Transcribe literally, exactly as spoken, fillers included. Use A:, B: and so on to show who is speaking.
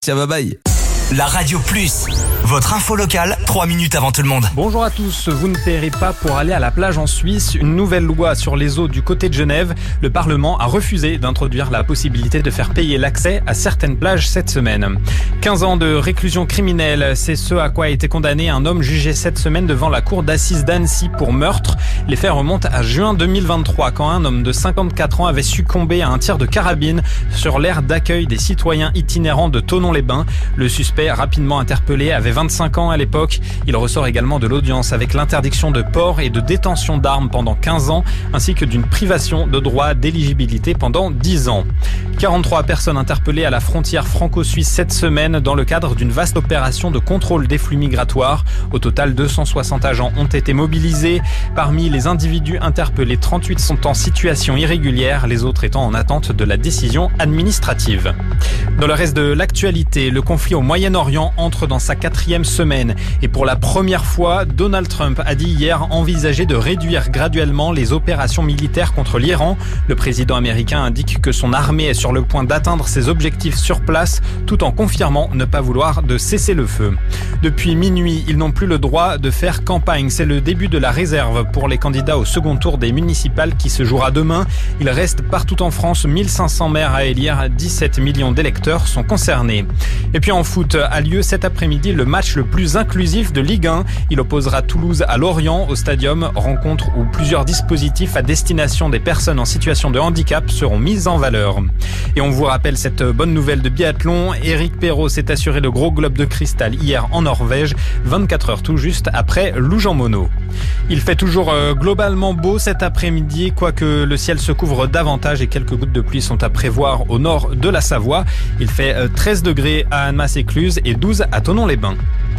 A: Tiens, bye bye.
B: La Radio Plus, votre info locale, trois minutes avant tout le monde.
C: Bonjour à tous, vous ne paierez pas pour aller à la plage en Suisse. Une nouvelle loi sur les eaux du côté de Genève. Le Parlement a refusé d'introduire la possibilité de faire payer l'accès à certaines plages cette semaine. quinze ans de réclusion criminelle, c'est ce à quoi a été condamné un homme jugé cette semaine devant la cour d'assises d'Annecy pour meurtre. Les faits remontent à juin deux mille vingt-trois, quand un homme de cinquante-quatre ans avait succombé à un tir de carabine sur l'aire d'accueil des citoyens itinérants de Thonon-les-Bains. Le suspect, rapidement interpellé, avait vingt-cinq ans à l'époque. Il ressort également de l'audience avec l'interdiction de port et de détention d'armes pendant quinze ans, ainsi que d'une privation de droit d'éligibilité pendant dix ans. quarante-trois personnes interpellées à la frontière franco-suisse cette semaine dans le cadre d'une vaste opération de contrôle des flux migratoires. Au total, deux cent soixante agents ont été mobilisés. Parmi les individus interpellés, trente-huit sont en situation irrégulière, les autres étant en attente de la décision administrative. Dans le reste de l'actualité, le conflit au Moyen-Orient entre dans sa quatrième semaine. Et pour la première fois, Donald Trump a dit hier envisager de réduire graduellement les opérations militaires contre l'Iran. Le président américain indique que son armée est sur le point d'atteindre ses objectifs sur place, tout en confirmant ne pas vouloir de cesser le feu. Depuis minuit, ils n'ont plus le droit de faire campagne. C'est le début de la réserve pour les candidats au second tour des municipales qui se jouera demain. Il reste partout en France mille cinq cents maires à élire. dix-sept millions d'électeurs sont concernés. Et puis en foot, a lieu cet après-midi le match le plus inclusif de Ligue un. Il opposera Toulouse à Lorient au Stadium, rencontre où plusieurs dispositifs à destination des personnes en situation de handicap seront mis en valeur. Et on vous rappelle cette bonne nouvelle de biathlon. Éric Perrault s'est assuré le gros globe de cristal hier en Norvège, vingt-quatre heures tout juste après Lou-Jean-Monod. Il fait toujours globalement beau cet après-midi, quoique le ciel se couvre davantage et quelques gouttes de pluie sont à prévoir au nord de la Savoie. Il fait treize degrés à Annemasse-Écluse et douze à Thonon-les-Bains.